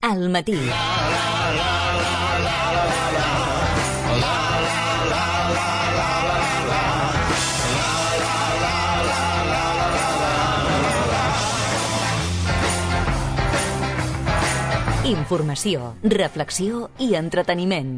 al matí. Informació, reflexió i entreteniment.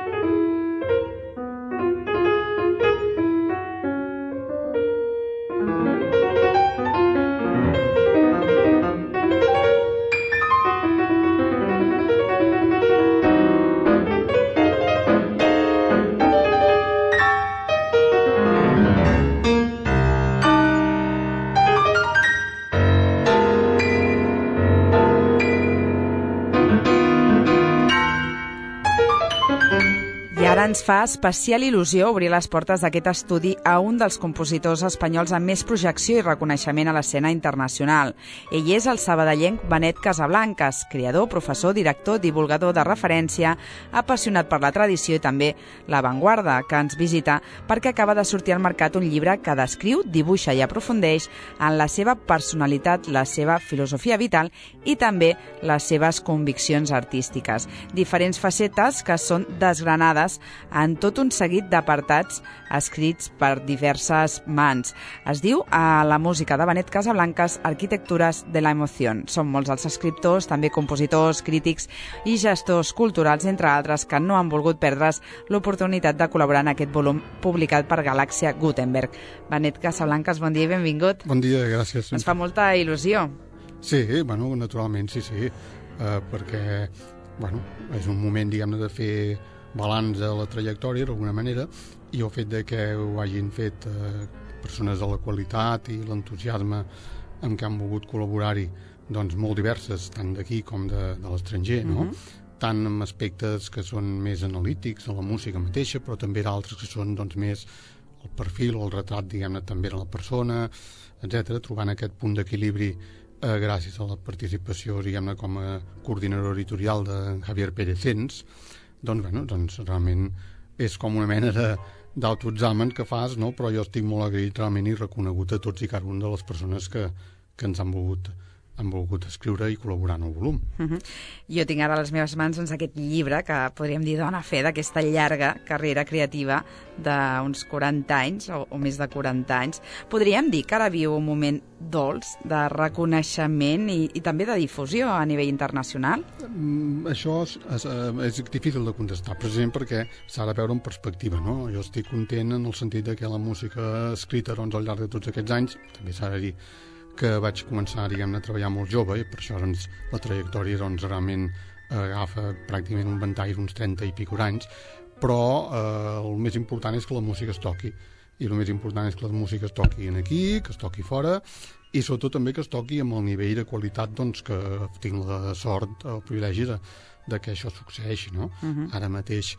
Ens fa especial il·lusió obrir les portes d'aquest estudi a un dels compositors espanyols amb més projecció i reconeixement a l'escena internacional. Ell és el sabadellenc Benet Casablancas, creador, professor, director, divulgador de referència, apassionat per la tradició i també l'avantguarda, que ens visita perquè acaba de sortir al mercat un llibre que descriu, dibuixa i aprofundeix en la seva personalitat, la seva filosofia vital i també les seves conviccions artístiques. Diferents facetes que són desgranades en tot un seguit d'apartats escrits per diverses mans. Es diu a la música de Benet Casablancas Arquitectures de la Emoción. Són molts els escriptors, també compositors, crítics i gestors culturals, entre altres, que no han volgut perdre's l'oportunitat de col·laborar en aquest volum publicat per Galàxia Gutenberg. Benet Casablancas, bon dia i benvingut. Bon dia, gràcies. Ens fa molta il·lusió. Sí, naturalment, sí, perquè és un moment, diguem-ne, de fer balanç de la trajectòria, d'alguna manera, i el fet de que ho hagin fet persones de la qualitat i l'entusiasme amb què han volgut col·laborar-hi, doncs molt diverses, tant d'aquí com de l'estranger, no? Tant amb aspectes que són més analítics de la música mateixa, però també d'altres que són doncs més el perfil o el retrat, diguem-ne, també de la persona, etc., trobant aquest punt d'equilibri gràcies a la participació, diguem-ne, com a coordinador editorial de Javier Pérez Ens. Doncs realment és com una mena d'autoexamen que fas, no? Però jo estic molt agraït realment i reconegut a tots i cada una de les persones que ens han volgut escriure i col·laborar en el volum. Jo tinc ara a les meves mans aquest llibre que podríem dir dona fe d'aquesta llarga carrera creativa d'uns 40 anys o més de 40 anys. Podríem dir que ara viu un moment dolç de reconeixement i també de difusió a nivell internacional? Això és difícil de contestar, precisament perquè s'ha de veure en perspectiva, no? Jo estic content en el sentit de que la música escrita al llarg de tots aquests anys, també s'ha de dir que vaig començar, diguem-ne, a treballar molt jove i per això la trajectòria realment agafa pràcticament un ventall d'uns 30 i pico anys, però el més important és que la música es toqui, i el més important és que la música es toqui aquí, que es toqui fora, i sobretot també que es toqui amb el nivell de qualitat que tinc la sort, el privilegi de que això succeeixi, no? Ara mateix,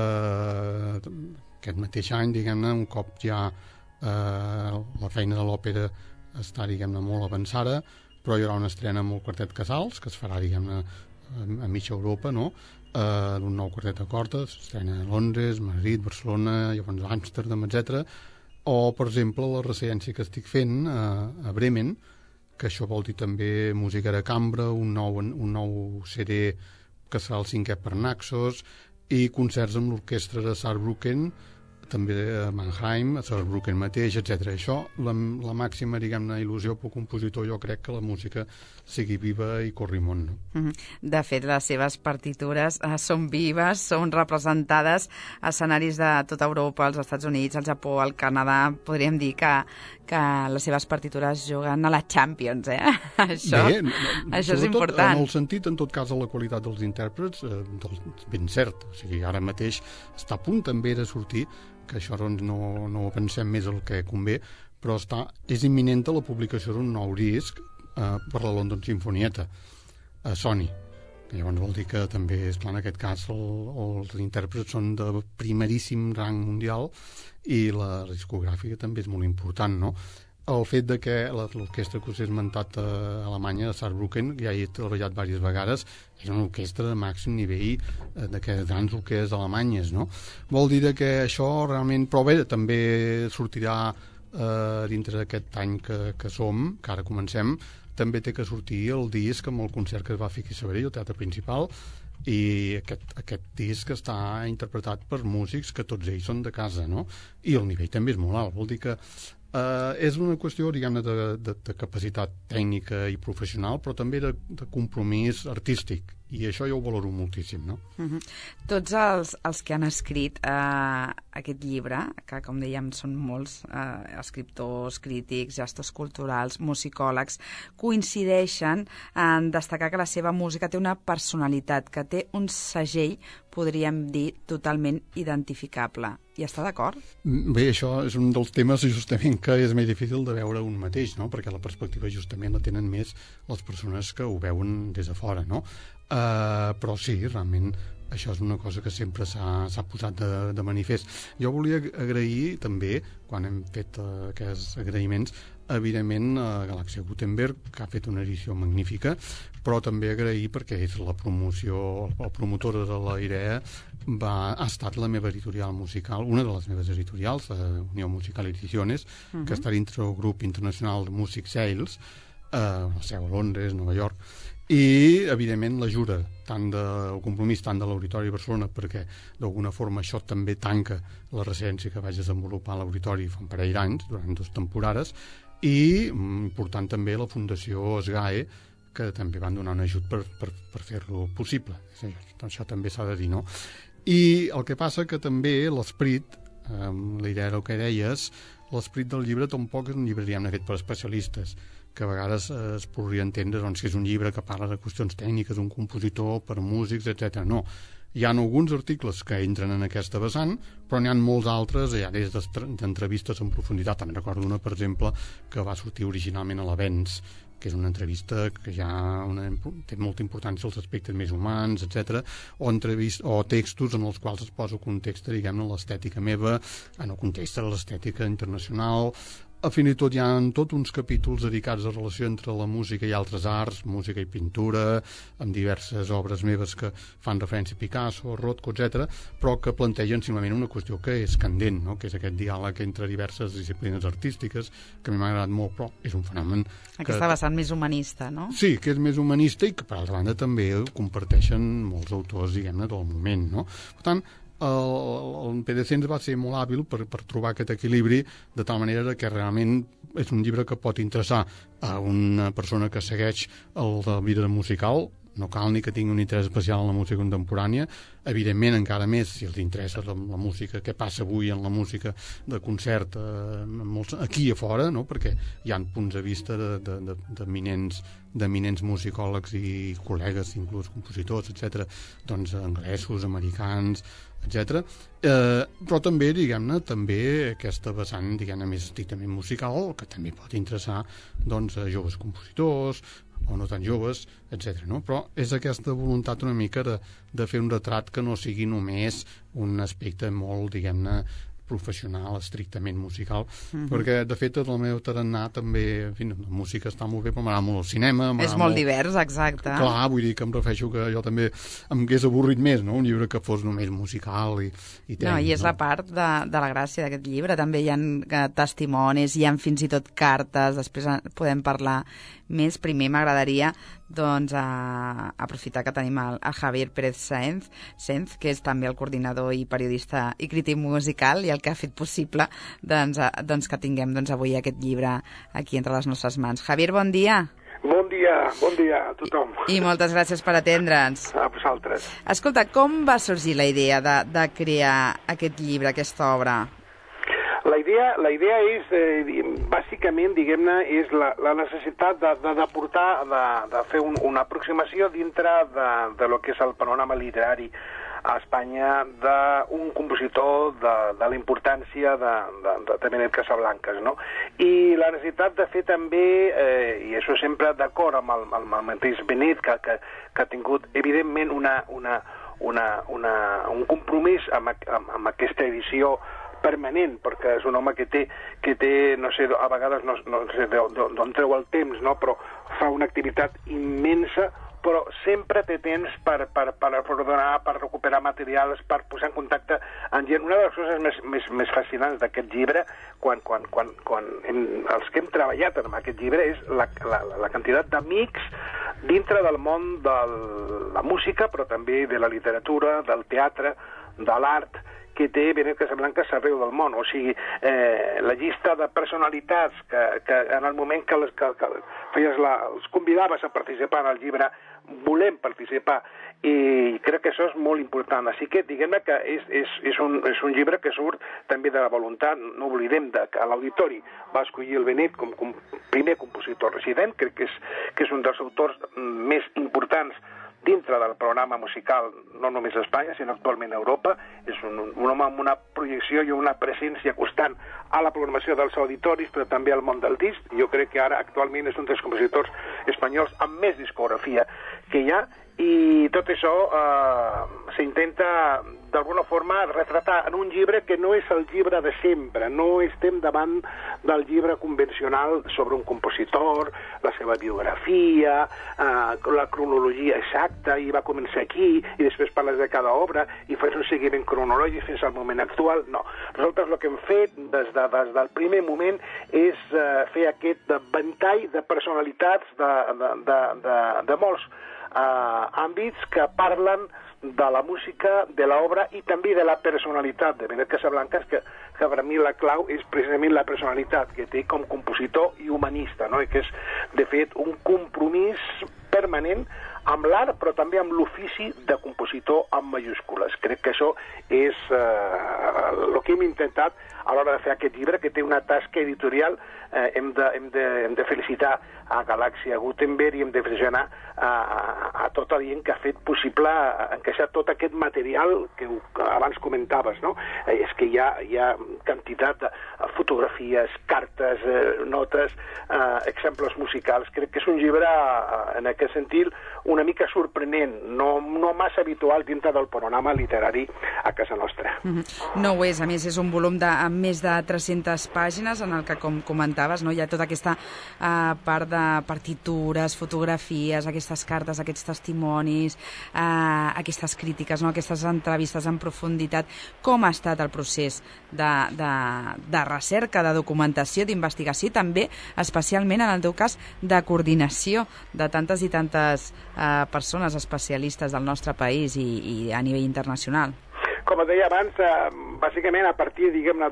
aquest mateix any, diguem-ne, un cop ja la feina de l'òpera està, diguem-ne, molt avançada, però hi haurà una estrena amb el Quartet Casals, que es farà, diguem-ne, a mitja Europa, no?, d'un nou quartet de cordes, estrena a Londres, Madrid, Barcelona, llavors Amsterdam, etc. O, per exemple, la residència que estic fent a Bremen, que això vol dir també música de cambra, un nou CD que serà el 5è per Naxos, i concerts amb l'orquestra de Saarbrücken, també a Mannheim, a Saarbrücken mateix, etc. Això, la màxima, diguem-ne, il·lusió per compositor, jo crec que la música sigui viva i corri món, no? De fet, les seves partitures són vives, són representades a escenaris de tota Europa, als Estats Units, al Japó, al Canadà. Podríem dir que les seves partitures juguen a la Champions, eh? Això és important. En el sentit, en tot cas, de la qualitat dels intèrprets, ben cert. O sigui, ara mateix està a punt també de sortir, que això no ho pensem més el que convé, però és imminent la publicació d'un nou disc per la London Sinfonietta a Sony, que llavors vol dir que també, esclar, en aquest cas els intèrprets són de primeríssim rang mundial i la discogràfica també és molt important, no? El fet de que l'orquestra que us he esmentat a Alemanya, a Saarbrücken, ja hi he treballat diverses vegades, és una orquestra de màxim nivell d'aquestes grans orquestres alemanyes, no? Vol dir que això realment... Però bé, també sortirà dintre d'aquest any que som, que ara comencem, també té que sortir el disc amb el concert que es va fer aquí a Sabadell, el Teatre Principal, i aquest disc està interpretat per músics que tots ells són de casa, no? I el nivell també és molt alt, vol dir que és una qüestió, diguem-ne, de capacitat tècnica i professional, però també de compromís artístic, i això jo ho valoro moltíssim, no? Tots els que han escrit aquest llibre, que com dèiem són molts escriptors, crítics, gestors culturals, musicòlegs, coincideixen en destacar que la seva música té una personalitat, que té un segell, podríem dir, totalment identificable. Hi està d'acord? Bé, això és un dels temes justament que és més difícil de veure un mateix, no? Perquè la perspectiva justament la tenen més les persones que ho veuen des de fora, no? Però sí, realment això és una cosa que sempre s'ha posat de manifest. Jo volia agrair també, quan hem fet aquests agraïments, evidentment a Galàxia Gutenberg, que ha fet una edició magnífica, però també agrair perquè és la promotora de la IREA, ha estat la meva editorial musical, una de les meves editorials, Unió Musical Ediciones, que està dintre del grup internacional de Music Sales, la seu a Londres, Nova York, i evidentment l'ajuda el compromís tant de l'Auditori de Barcelona, perquè d'alguna forma això també tanca la residència que vaig desenvolupar a l'Auditori fa un parell d'anys, durant 2 temporades, i important també la Fundació SGAE, que també van donar un ajut per fer-lo possible. Això també s'ha de dir, no? I el que passa que també l'esperit, la idea del que deies, l'esperit del llibre tampoc és un llibre, diguem-ne, fet per especialistes, que a vegades es podria entendre que és un llibre que parla de qüestions tècniques, un compositor, per músics, etc. No. Hi ha alguns articles que entren en aquesta vessant, però n'hi ha molts altres, ja des d'entrevistes en profunditat. També recordo una, per exemple, que va sortir originalment a l'Avenç, que és una entrevista que ja té molta importància als aspectes més humans, etc. O textos en els quals es posa context, diguem-ne, l'estètica meva, en el context de l'estètica internacional. Fins i tot hi ha tots uns capítols dedicats a la relació entre la música i altres arts, música i pintura, amb diverses obres meves que fan referència a Picasso, Rothko, etc., però que plantegen simplement una qüestió que és candent, no? Que és aquest diàleg entre diverses disciplines artístiques, que a mi m'ha agradat molt, però és un fenomen... Aquesta vessant més humanista, no? Sí, que és més humanista i que, per altra banda, també comparteixen molts autors, diguem-ne, del moment, no? Per tant, el Pedecens va ser molt hàbil per trobar aquest equilibri, de tal manera que realment és un llibre que pot interessar a una persona que segueix la vida musical. No cal ni que tingui un interès especial en la música contemporània. Evidentment, encara més, si els interessa la música, què passa avui en la música de concert aquí a fora, no? Perquè hi ha punts de vista d'eminents musicòlegs i col·legues, inclús compositors, etc., doncs anglesos, americans, etc. Però també, diguem-ne, també aquesta vessant, diguem-ne, més estrictament musical, que també pot interessar, doncs, a joves compositors, o no tan joves, etc. No? Però és aquesta voluntat una mica de fer un retrat que no sigui només un aspecte molt, diguem-ne, professional, estrictament musical, perquè, de fet, el meu tarannà també, en fi, la música està molt bé, però m'agrada molt el cinema. És molt divers, exacte. Clar, vull dir que em refereixo que jo també em hagués avorrit més, no?, un llibre que fos només musical i tècnic. No, i és la part de la gràcia d'aquest llibre. També hi ha testimonis, hi ha fins i tot cartes, després podem parlar més. Primer m'agradaria doncs aprofitar que tenim el Javier Pérez Saenz, que és també el coordinador i periodista i crític musical i el que ha fet possible doncs que tinguem avui aquest llibre aquí entre les nostres mans. Javier, bon dia. Bon dia a tothom. I moltes gràcies per atendre'ns. A vosaltres. Escolta, com va sorgir la idea de crear aquest llibre, aquesta obra? La idea és, bàsicament, diguem-ne, és la necessitat d'aportar, de fer una aproximació dintre de lo que és el panorama literari a Espanya d'un compositor de la importància de Benet Casablancas, no? I la necessitat de fer també, i això sempre d'acord amb el mateix Benet, que ha tingut, evidentment, un compromís amb aquesta edició permanent, perquè és un home que té, no sé, a vegades no sé d'on treu el temps, no? Però fa una activitat immensa però sempre té temps per ordenar, per recuperar materials, per posar en contacte amb gent. Una de les coses més fascinants d'aquest llibre, quan els que hem treballat en aquest llibre, és la quantitat d'amics dintre del món de la música, però també de la literatura, del teatre, de l'art, que té Benet Casablancas arreu del món. O sigui, la llista de personalitats que en el moment que els convidaves a participar en el llibre, volem participar, i crec que això és molt important. Així que diguem-ne que és un llibre que surt també de la voluntat, no oblidem que l'auditori va escollir el Benet com primer compositor resident, crec que és un dels autors més importants dintre del programa musical, no només a Espanya, sinó actualment a Europa. És un home amb una projecció i una presència constant a la programació dels auditoris, però també al món del disc. Jo crec que ara actualment és un dels compositors espanyols amb més discografia que hi ha, i tot això s'intenta d'alguna forma retratar en un llibre que no és el llibre de sempre, no estem davant del llibre convencional sobre un compositor, la seva biografia, la cronologia exacta, i va començar aquí, i després parles de cada obra, i fas un seguiment cronològic fins al moment actual. No. Nosaltres el que hem fet des del primer moment és fer aquest ventall de personalitats de molts àmbits que parlen de la música, de l'obra i també de la personalitat de Benet Casablancas, que per a mi la clau és precisament la personalitat que té com compositor i humanista, no? I que és, de fet, un compromís permanent amb l'art, però també amb l'ofici de compositor amb majúscules. Crec que això és el que hem intentat a l'hora de fer aquest llibre, que té una tasca editorial. Hem de felicitar a Galàxia Gutenberg i hem de felicitar a tota la gent que ha fet possible encaixar tot aquest material que abans comentaves, no? És que hi ha quantitat de fotografies, cartes, notes, exemples musicals. Crec que és un llibre, en aquest sentit, una mica sorprenent, no massa habitual dintre del panorama literari a casa nostra. No ho és, a més és un volum amb més de 300 pàgines en el que, com comentaves, no, hi ha tota aquesta part de partitures, fotografies, aquestes cartes, aquests testimonis, aquestes crítiques, no, aquestes entrevistes en profunditat. Com ha estat el procés de recerca, de documentació, d'investigació i també, especialment en el teu cas, de coordinació de tantes i tantes persones especialistes del nostre país i a nivell internacional? Com et deia abans, bàsicament a partir, diguem-ne,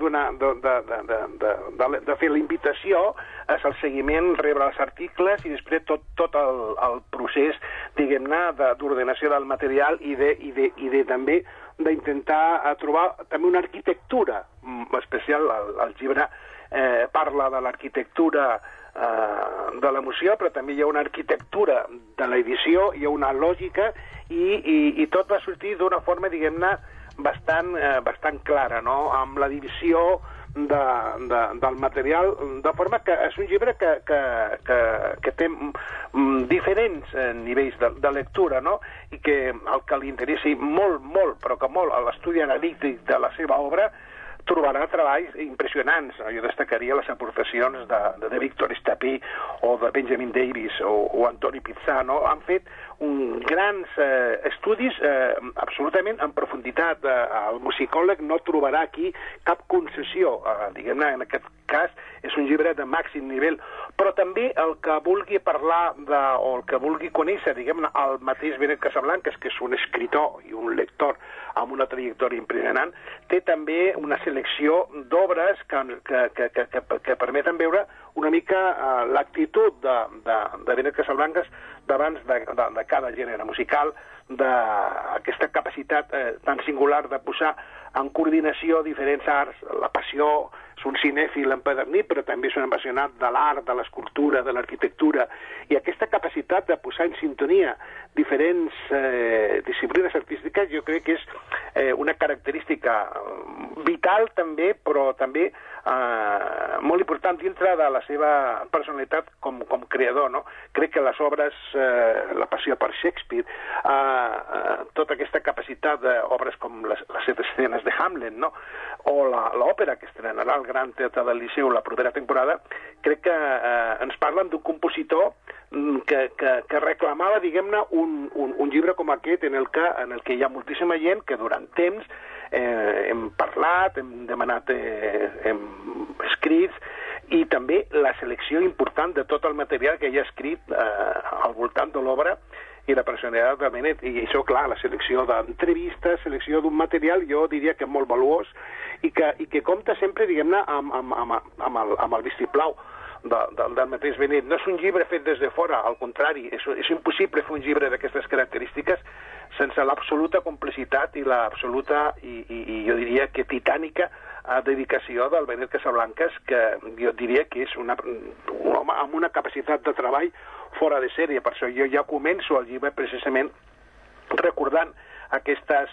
de fer la invitació, és el seguiment, rebre els articles i després tot el procés, diguem-ne, d'ordenació del material i també d'intentar trobar també una arquitectura especial. El llibre parla de l'arquitectura de l'emoció, però també hi ha una arquitectura de l'edició, hi ha una lògica i tot va sortir d'una forma, diguem-ne, bastant clara, no? Amb la divisió del material, de forma que és un llibre que té diferents nivells de lectura, no? I que el que li interessi molt, però que molt a l'estudi analític de la seva obra trobarà treballs impressionants. Jo destacaria les aportacions de Víctor Estapé o de Benjamin Davis o Antoni Pizzano. Han fet grans estudis absolutament en profunditat. El musicòleg no trobarà aquí cap concessió. Diguem-ne, en aquest cas, és un llibre de màxim nivell. Però també el que vulgui parlar o el que vulgui conèixer, diguem-ne, el mateix Benet Casablancas, que és un escritor i un lector amb una trajectòria impressionant, té també una selecció d'obres que permeten veure una mica l'actitud de Benet Casablancas davant de cada gènere musical, d'aquesta capacitat tan singular de posar en coordinació diferents arts, la passió. És un cinèfil empedernit, però també és un apassionat de l'art, de l'escultura, de l'arquitectura, i aquesta capacitat de posar en sintonia diferents disciplines artístiques jo crec que és una característica vital també, però també molt important tant, dintre de la seva personalitat com creador, no? Crec que les obres, La passió per Shakespeare, tota aquesta capacitat d'obres com les 7 escenes de Hamlet, no? O l'òpera que estrenarà al Gran Teatre del Liceu la propera temporada, crec que ens parlen d'un compositor que reclamava, diguem-ne, un llibre com aquest en el que hi ha moltíssima gent que durant temps hem parlat, hem demanat hem escrits, i també la selecció important de tot el material que hi ha escrit al voltant de l'obra i la personalitat de Benet. I això, clar, la selecció d'entrevistes, selecció d'un material, jo diria que molt valuós i que compta sempre, diguem-ne, amb el vistiplau del mateix Benet. No és un llibre fet des de fora, al contrari, és impossible fer un llibre d'aquestes característiques sense l'absoluta complicitat i l'absoluta, i jo diria que titànica, dedicació del Benet Casablancas, que jo diria que és un home amb una capacitat de treball fora de sèrie. Per això jo ja començo el llibre precisament recordant aquesta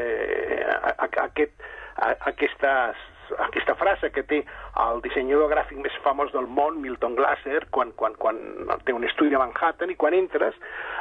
frase que té el dissenyador gràfic més famós del món, Milton Glaser, quan té un estudi a Manhattan, i quan entres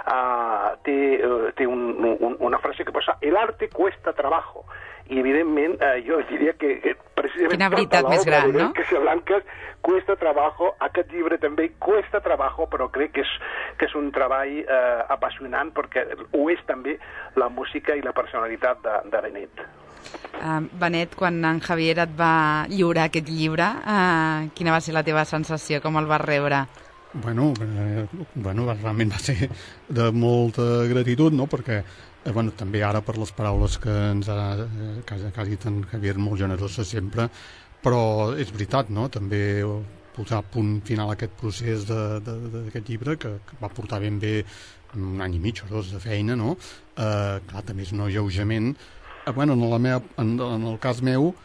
té una frase que posa «El arte cuesta trabajo». I evidentment jo diria que precisament quina veritat més gran, no? Casablancas cuesta trabajo, aquest llibre també cuesta trabajo, però crec que és un treball apassionant, perquè ho és també la música i la personalitat de Benet. Benet, quan en Javier et va lliurar aquest llibre, quina va ser la teva sensació? Com el vas rebre? Bueno, realment va ser de molta gratitud, no?, perquè també ara per les paraules que ens ha dit en Javier, molt generosa sempre, però és veritat, no?, també posar a punt final a aquest procés d'aquest llibre, que va portar ben bé un any i mig o dos de feina, no?, clar, també és un alleujament, en el cas meu,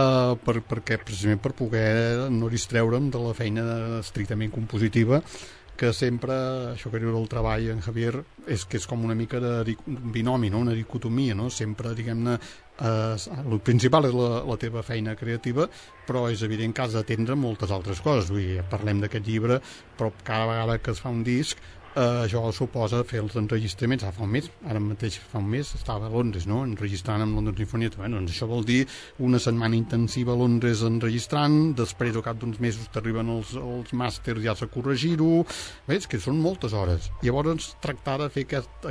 perquè precisament per poder no distreure'm de la feina estrictament compositiva, que sempre, això que diu del treball en Javier, és que és com una mica de binomi, no?, una dicotomia, no?, sempre, diguem-ne, el principal és la teva feina creativa, però és evident que has d'atendre moltes altres coses. Vull dir, parlem d'aquest llibre, però cada vegada que es fa un disc, això suposa fer els enregistraments. Ara mateix fa un mes estava a Londres, no?, enregistrant amb London Symphony. Doncs això vol dir una setmana intensiva a Londres enregistrant, després al cap d'uns mesos t'arriben els màsters ja a corregir-ho. És que són moltes hores. Llavors tractar de fer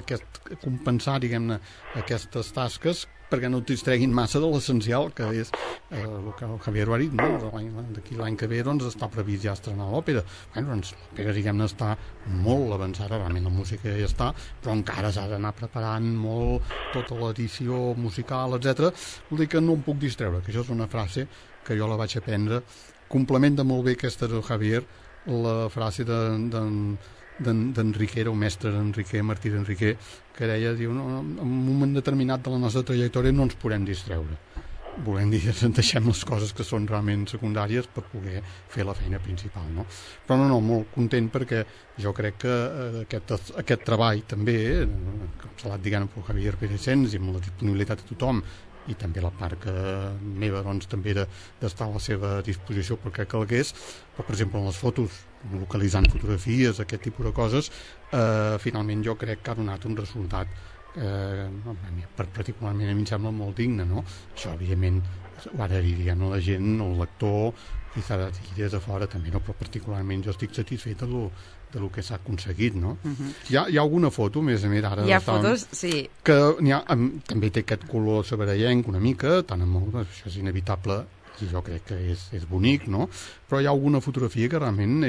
compensar, diguem-ne, aquestes tasques perquè no et distreguin massa de l'essencial, que és el que el Javier ho ha dit, no? D'aquí l'any que ve està previst ja estrenar l'òpera. L'òpera, diguem-ne, està molt avançada, realment la música ja està, però encara s'ha d'anar preparant molt tota l'edició musical, etc. Vull dir que no em puc distreure, que això és una frase que jo la vaig aprendre. Complementa molt bé aquesta del Javier, la frase d'Enriquer, el mestre Enriquer, Martí d'Enriquer, que deia, diu, en un moment determinat de la nostra trajectòria no ens podem distreure. Volem dir, deixem les coses que són realment secundàries per poder fer la feina principal, no? Però no, molt content, perquè jo crec que aquest treball també, encapçalat, diguem-ne, per Javier Pérez-Sens i amb la disponibilitat de tothom, i també la part meva, també d'estar a la seva disposició perquè calgués, però, per exemple, en les fotos, localitzant fotografies, aquest tipus de coses, finalment jo crec que ha donat un resultat particularment a mi em sembla molt digne, no? Això, evidentment, ho ha de dir, diguem, la gent, el lector, i s'ha de dir des de fora també, no? Però particularment jo estic satisfet de lo que s'ha aconseguit, no? Hi ha alguna foto, més a més, ara... Hi ha fotos, sí. Que també té aquest color sabarellenc una mica, això és inevitable, i jo crec que és bonic, no? Però hi ha alguna fotografia que realment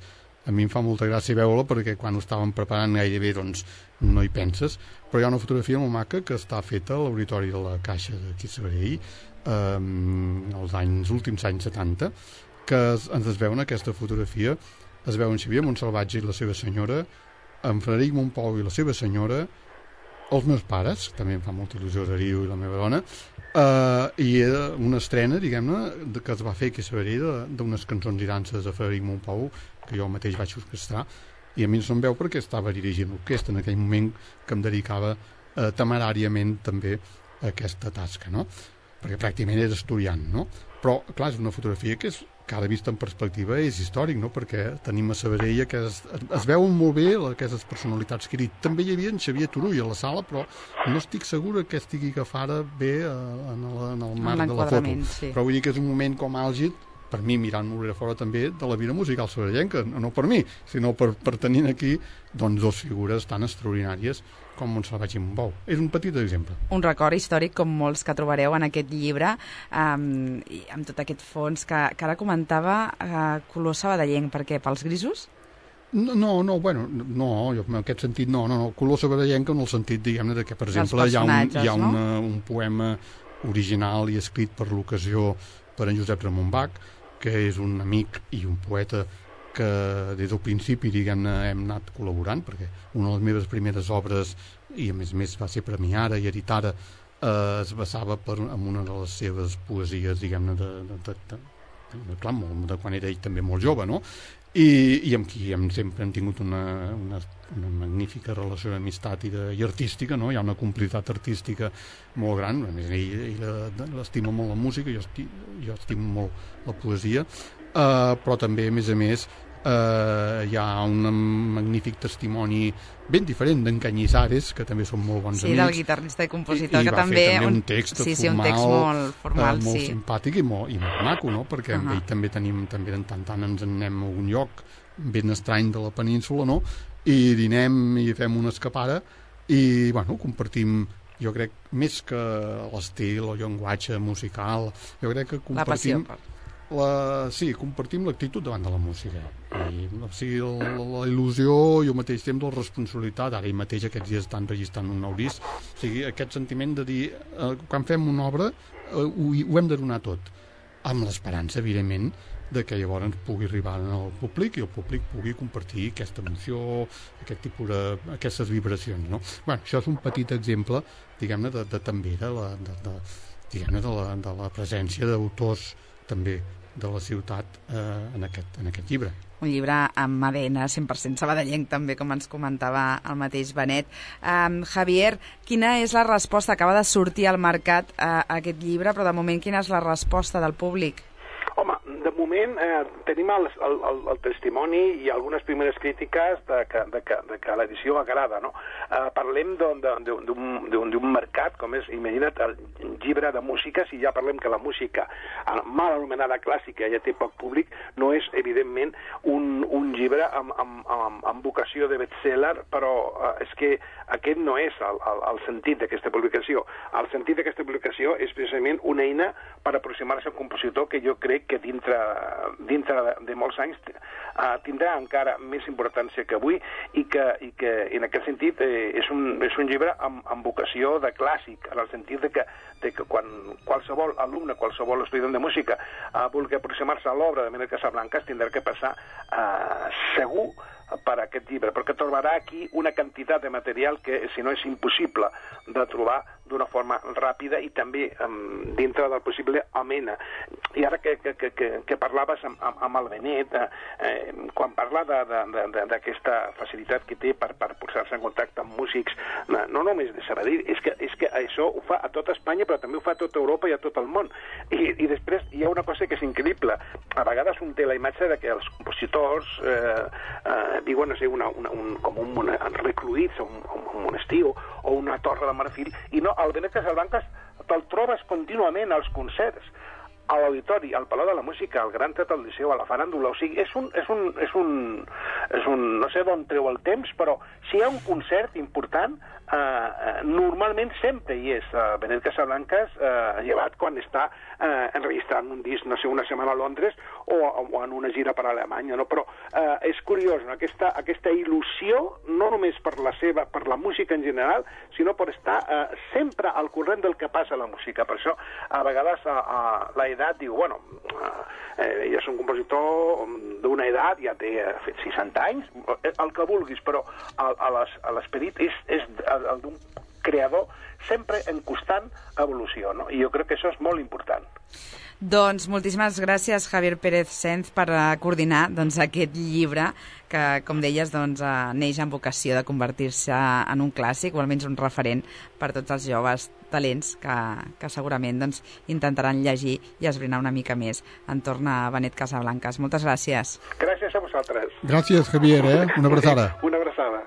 a mi em fa molta gràcia veure-la, perquè quan ho estàvem preparant gairebé doncs no hi penses, però hi ha una fotografia molt maca que està feta a l'auditori de la Caixa d'aquí a Sabadell els últims anys 70, que ens es veu en aquesta fotografia, es veu en Xavier Montsalvatge i la seva senyora, en Frederic Montpou i la seva senyora, els meus pares, també em fa molta il·lusió Darío i la meva dona, i era una estrena, diguem-ne, que es va fer aquí a Sabadell d'unes cançons i danses de Frederic Montpou, que jo mateix vaig orquestrar, i a mi se'm veu perquè estava dirigint l'orquestra en aquell moment que em dedicava temeràriament també a aquesta tasca, no? Perquè pràcticament era estudiant, no? Però, clar, és una fotografia que que ara vist en perspectiva és històric, no? Perquè tenim a Sabadell que es veuen molt bé aquestes personalitats que he dit. També hi havia en Xavier Turull a la sala, però no estic segura que estigui agafada bé en el marc de la foto. Sí. Però vull dir que és un moment com àlgid, per mi, mirant-m'ho de fora també, de la vida musical sabadellenca, no per mi, sinó per tenir aquí doncs dos figures tan extraordinàries com Montsalvat i Montbou. És un petit exemple. Un record històric com molts que trobareu en aquest llibre, i amb tot aquest fons que ara comentava, color sabadellenc, per què? Pels grisos? No, jo en aquest sentit no, color sabadellenc en el sentit, diguem-ne, que per exemple hi ha un poema original i escrit per l'ocasió per en Josep Ramon Bach, que és un amic i un poeta que des del principi, diguem-ne, hem anat col·laborant, perquè una de les meves primeres obres, i a més va ser premiada i editada, es basava en una de les seves poesies, diguem-ne, de quan era ell també molt jove, no? I amb qui sempre hem tingut una magnífica relació d'amistat i artística, no? Hi ha una complicitat artística molt gran. A més, ell l'estima molt la música, jo estimo molt la poesia, però també, a més, hi ha un magnífic testimoni ben diferent d'en Cañizares, que també són molt bons amics. Sí, del guitarrista i compositor, que també... I va fer també un text molt formal, molt simpàtic i molt maco, no? Perquè amb ell també de tant ens en anem a un lloc ben estrany de la península, no? I dinem i fem una escapada i, compartim, jo crec, més que l'estil o llenguatge musical, jo crec que compartim... compartim l'actitud davant de la música. O sigui, la il·lusió i al mateix temps la responsabilitat. Ara mateix aquests dies estan registrant un nou disc. O sigui, aquest sentiment de dir, quan fem una obra, ho hem de donar tot. Amb l'esperança, evidentment, de que llavors pugui arribar al públic i el públic pugui compartir aquesta emoció, aquest tipus aquestes vibracions, no? Això és un petit exemple, diguem-ne, també de la presència d'autors també de la ciutat en aquest llibre. Un llibre amb ADN 100% sabadellenc, també, com ens comentava el mateix Benet. Javier, quina és la resposta? Acaba de sortir al mercat aquest llibre, però de moment quina és la resposta del públic? Home, de moment tenim el testimoni i algunes primeres crítiques de que l'edició agrada, no? Parlem d'un mercat, com és, imagina't, el llibre de música, si ja parlem que la música mal anomenada clàssica ja té poc públic, no és, evidentment, un llibre amb vocació de best-seller, però és que aquest no és el sentit d'aquesta publicació. El sentit d'aquesta publicació és precisament una eina per aproximar-se a un compositor que jo crec que dintre de molts anys tindrà encara més importància que avui i que en aquest sentit és un llibre amb vocació de clàssic, en el sentit de que quan qualsevol alumne, qualsevol estudiant de música vulgui aproximar-se a l'obra de Benet Casablancas tindrà que passar segur per aquest llibre, perquè trobarà aquí una quantitat de material que, si no, és impossible de trobar d'una forma ràpida i també dintre del possible amena. I ara que parlaves amb el Benet, quan parla d'aquesta facilitat que té per posar-se en contacte amb músics, no només de Sabadell, és que això ho fa a tota Espanya, però també ho fa a tota Europa i a tot el món. I després hi ha una cosa que és increïble. A vegades un té la imatge de que els compositors viuen, no sé, com recluïts a un monestir o una torre de marfil, i no, el Benet Casablancas te'l trobes contínuament als concerts, a l'auditori, al Palau de la Música, al Gran Teatre del Liceu, a la Faràndula. O sigui, és un no sé d'on treu el temps, però si hi ha un concert important, normalment sempre hi és Benet Casablancas, llevat quan està enregistrant un disc, no sé, una setmana a Londres o en una gira per Alemanya, no? Però és curiós, no? Aquesta il·lusió, no només per la música en general, sinó per estar sempre al corrent del que passa a la música. Per això, a vegades, la edat diu, bueno, ja és un compositor d'una edat, ja té fet 60 anys, el que vulguis, però l'esperit és el d'un creador sempre en constant evolució, no? I jo crec que això és molt important. Doncs moltíssimes gràcies, Javier Pérez Senz, per coordinar aquest llibre que, com deies, neix amb vocació de convertir-se en un clàssic o almenys un referent per tots els joves talents que segurament intentaran llegir i esbrinar una mica més entorn a Benet Casablancas. Moltes gràcies. Gràcies a vosaltres. Gràcies, Javier, una abraçada. Una abraçada.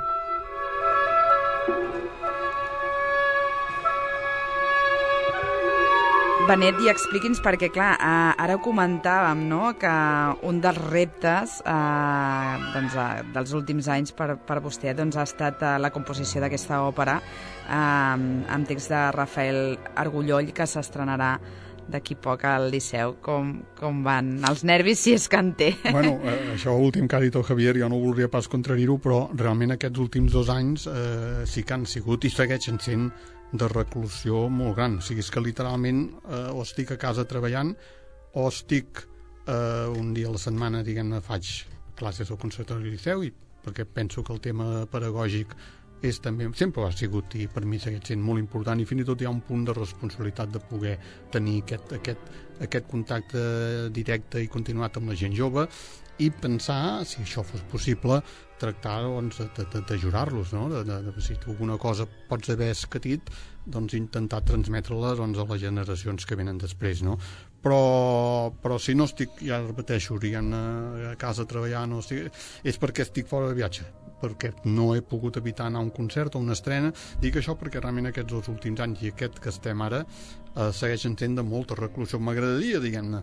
Benet, i expliqui'ns, perquè clar, ara ho comentàvem, no?, que un dels reptes dels últims anys per vostè ha estat la composició d'aquesta òpera amb text de Rafael Argulloll, que s'estrenarà d'aquí poc al Liceu. Com van els nervis, si és que en té? Bueno, això últim que ha dit el Javier, jo no voldria pas contradir-ho, però realment aquests últims 2 anys sí que han sigut i segueixen sent de reclusió molt gran. O sigui, és que literalment o estic a casa treballant o estic un dia a la setmana, diguem-ne, faig classes al Conservatori Liceu, perquè penso que el tema pedagògic és també, sempre ho ha sigut i per mi segueix sent molt important, i fins i tot hi ha un punt de responsabilitat de poder tenir aquest contacte directe i continuat amb la gent jove i pensar, si això fos possible, tractar d'ajudar-los, no? Si tu alguna cosa pots haver escatit, intentar transmetre-la a les generacions que venen després, no? Però si no estic, ja repeteixo, a casa treballant, és perquè estic fora de viatge, perquè no he pogut evitar anar a un concert o una estrena. Dic això perquè realment aquests 2 últims anys i aquest que estem ara segueixen sent de molta reclusió. M'agradaria, diguem-ne,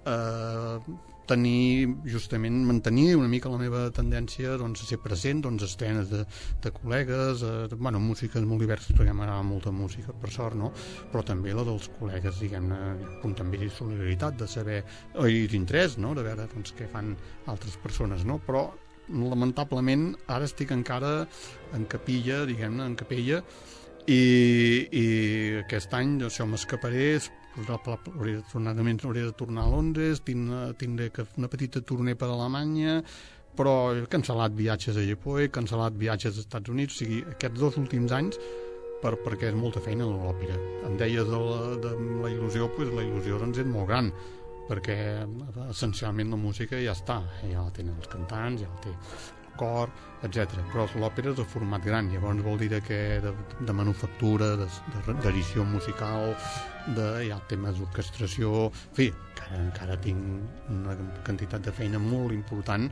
mantenir una mica la meva tendència a ser present, estrenes de col·legues, músiques molt diverses, perquè m'agrada molta música, per sort, no? Però també la dels col·legues, diguem-ne, punt també de solidaritat, de saber, i d'interès, no?, de veure què fan altres persones, no? Però lamentablement ara estic encara en capella, diguem-ne, i aquest any això m'escaparé, hauré de tornar a Londres, tindré una petita tournée per Alemanya, però he cancel·lat viatges a Japó, he cancel·lat viatges als Estats Units. O sigui, aquests 2 últims anys, perquè és molta feina a l'òpera. Em deies de la il·lusió, doncs la il·lusió és molt gran, perquè essencialment la música ja està, ja la tenen els cantants, ja la té el cor, etc. Però l'òpera és de format gran, llavors vol dir que de manufactura, d'edició musical, hi ha temes d'orquestració, en fi, encara tinc una quantitat de feina molt important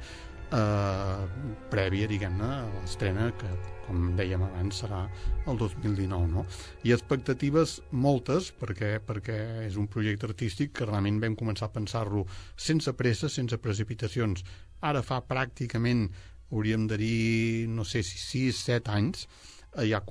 prèvia, diguem-ne, a l'estrena, que, com dèiem abans, serà el 2019, no? I expectatives moltes, perquè és un projecte artístic que realment vam començar a pensar-lo sense pressa, sense precipitacions. Ara fa pràcticament, hauríem de dir, no sé si 6-7 anys, ja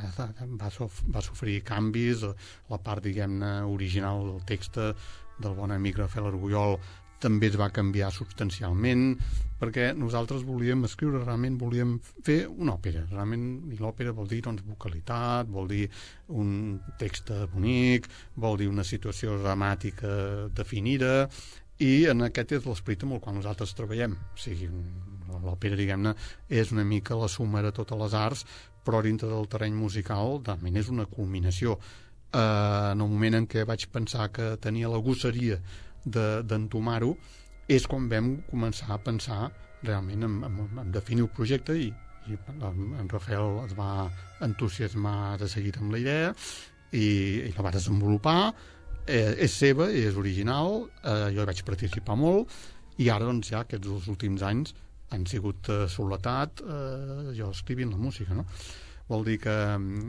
va sofrir canvis, la part, diguem-ne, original del text del bon amic Rafael Argullol també es va canviar substancialment, perquè nosaltres volíem escriure, realment volíem fer una òpera, realment, i l'òpera vol dir vocalitat, vol dir un text bonic, vol dir una situació dramàtica definida, i en aquest és l'esperit amb el qual nosaltres treballem. O sigui, l'òpera, diguem-ne, és una mica la suma de totes les arts, però dintre del terreny musical realment és una culminació. En el moment en què vaig pensar que tenia la gosseria d'entomar-ho, és quan vam començar a pensar realment en definir el projecte, i en Rafael es va entusiasmar de seguida amb la idea i la va desenvolupar. És seva, és original, jo hi vaig participar molt, i ara doncs ja aquests 2 últims anys han sigut soledat jo escrivint la música, no? Vol dir que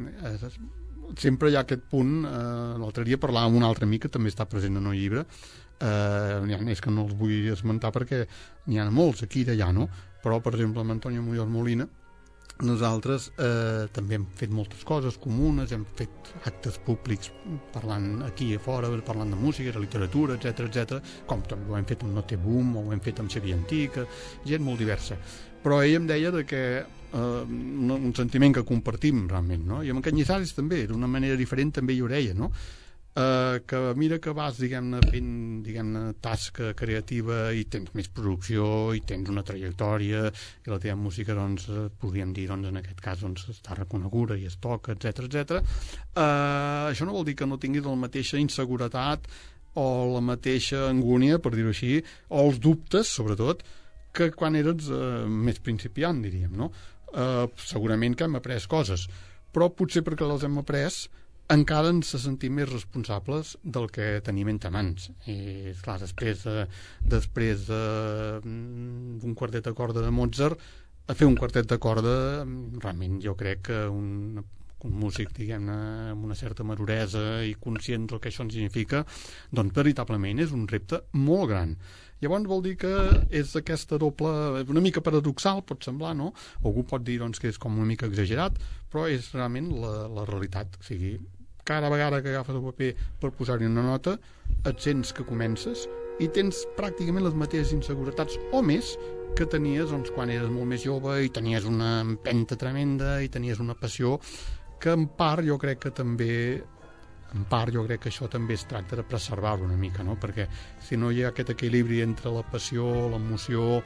sempre hi ha aquest punt. L'altre dia parlàvem amb un altre amic que també està present en el llibre, és que no els vull esmentar perquè n'hi ha molts aquí i allà, no? Però per exemple amb Antonio Muñoz Molina nosaltres també hem fet moltes coses comunes, hem fet actes públics parlant aquí a fora, parlant de música, de literatura, etc, com també ho hem fet amb No Té Boom, o ho hem fet amb Xavier Antic, gent molt diversa. Però ell em deia que un sentiment que compartim realment, no? I amb en Cañizares també, d'una manera diferent, també hi ho deia, no? que mira que vas, diguem-ne, fent, diguem-ne, tasca creativa i tens més producció i tens una trajectòria i la teva música, doncs, podríem dir, doncs, en aquest cas, doncs, està reconeguda i es toca, etc. Això no vol dir que no tinguis la mateixa inseguretat o la mateixa angúnia, per dir-ho així, o els dubtes, sobretot, que quan eres més principiant, diríem, no? Segurament que hem après coses, però potser perquè les hem après encara ens sentim més responsables del que tenim entre mans. I, esclar, després d'un quartet de corda de Mozart, a fer un quartet de corda, realment jo crec que un músic, diguem-ne, amb una certa maduresa i conscient del que això en significa, doncs veritablement és un repte molt gran. Llavors vol dir que és aquesta doble, una mica paradoxal, pot semblar, no? Algú pot dir, doncs, que és com una mica exagerat, però és realment la realitat. O sigui, cada vegada que agafes el paper per posar-hi una nota, et sents que comences i tens pràcticament les mateixes inseguretats o més que tenies, doncs, quan eres molt més jove i tenies una empenta tremenda i tenies una passió que en part jo crec que això també es tracta de preservar-ho una mica, no? Perquè si no hi ha aquest equilibri entre la passió, l'emoció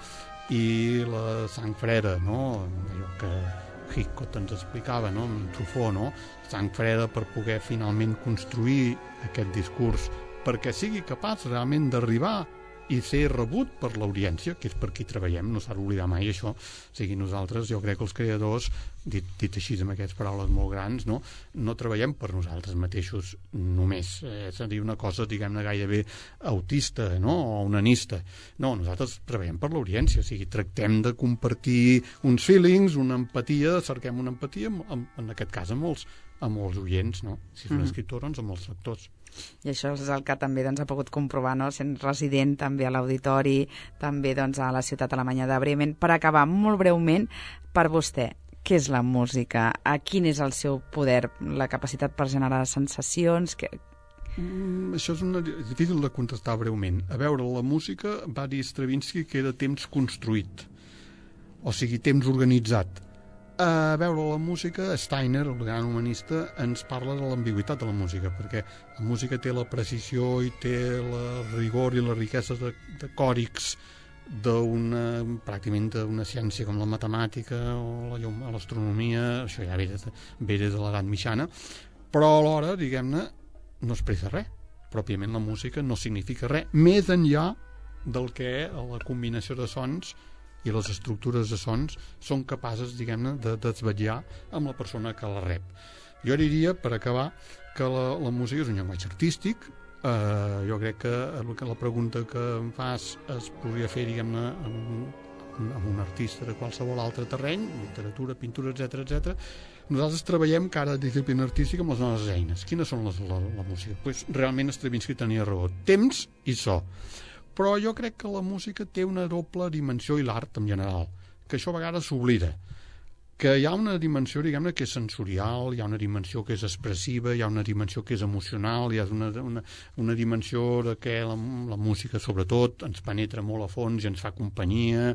i la sang freda, no? Allò que Hitchcock ens explicava, no? Amb Truffaut, no? Sang freda per poder finalment construir aquest discurs perquè sigui capaç realment d'arribar i ser rebut per l'audiència, que és per qui treballem, no s'ha d'oblidar mai això. O sigui, nosaltres, jo crec que els creadors, dit així amb aquestes paraules molt grans, no treballem per nosaltres mateixos només. És a dir, una cosa, diguem-ne, gairebé autista, no? O onanista. No, nosaltres treballem per l'audiència, o sigui, tractem de compartir uns feelings, una empatia, cerquem una empatia, en aquest cas, amb els oients, no? Si és un escriptor, doncs amb els lectors. I això és el que també ha pogut comprovar, no? Sent resident també a l'Auditori, també a la ciutat alemanya de Bremen. Per acabar, molt breument, per vostè, què és la música? Quin és el seu poder? La capacitat per generar sensacions? Això és difícil de contestar breument. A veure, la música, va dir Stravinsky, que era temps construït, o sigui, temps organitzat. A veure, la música, Steiner, el gran humanista, ens parla de l'ambigüitat de la música, perquè la música té la precisió i té el rigor i la riquesa de còrics pràcticament d'una ciència com la matemàtica o l'astronomia, això ja ve des de l'edat mitjana, però alhora, diguem-ne, no expressa res. Pròpiament la música no significa res, més enllà del que la combinació de sons i les estructures de sons són capaces, diguem-ne, de desvetllar amb la persona que la rep. Jo diria, per acabar, que la música és un llenguatge artístic. Jo crec que la pregunta que em fas es podria fer, diguem-ne, amb un artista de qualsevol altre terreny, literatura, pintura, etc. Nosaltres treballem cada disciplina artística amb les nostres eines. Quines són la música? Pues, realment Stravinsky tenia raó. Temps i so. Però jo crec que la música té una doble dimensió, i l'art en general, que això a vegades s'oblida. Que hi ha una dimensió, diguem-ne, que és sensorial, hi ha una dimensió que és expressiva, hi ha una dimensió que és emocional, hi ha una dimensió de que la música, sobretot, ens penetra molt a fons i ens fa companyia,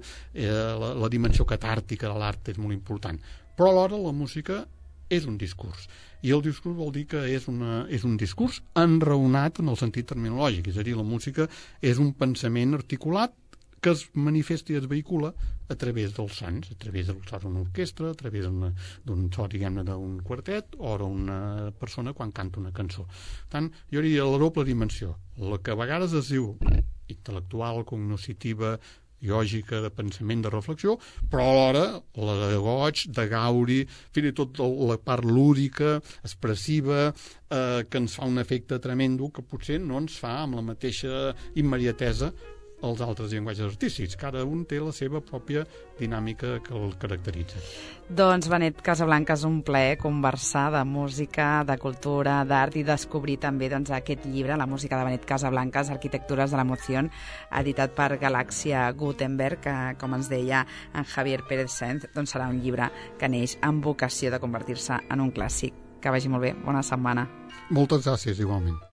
la dimensió catàrtica de l'art és molt important. Però alhora la música és un discurs. I el discurs vol dir que és un discurs enraonat en el sentit terminològic, és a dir, la música és un pensament articulat que es manifesta i es vehicula a través dels sons, a través del so d'una orquestra, a través d'un so, diguem-ne, d'un quartet o d'una persona quan canta una cançó. Per tant, jo diria la doble dimensió, la que a vegades es diu intel·lectual, cognoscitiva, lògica, de pensament, de reflexió, però alhora la de goig, de gaudi, fins i tot la part lúdica, expressiva, que ens fa un efecte tremendo que potser no ens fa amb la mateixa immediatesa els altres llenguatges artístics. Cada un té la seva pròpia dinàmica que el caracteritza. Doncs, Benet Casablanca, és un plaer conversar de música, de cultura, d'art i descobrir també aquest llibre, La música de Benet Casablanca, Arquitectures de l'emoció, editat per Galàxia Gutenberg, que, com ens deia en Javier Pérez Sáenz, doncs serà un llibre que neix amb vocació de convertir-se en un clàssic. Que vagi molt bé. Bona setmana. Moltes gràcies, igualment.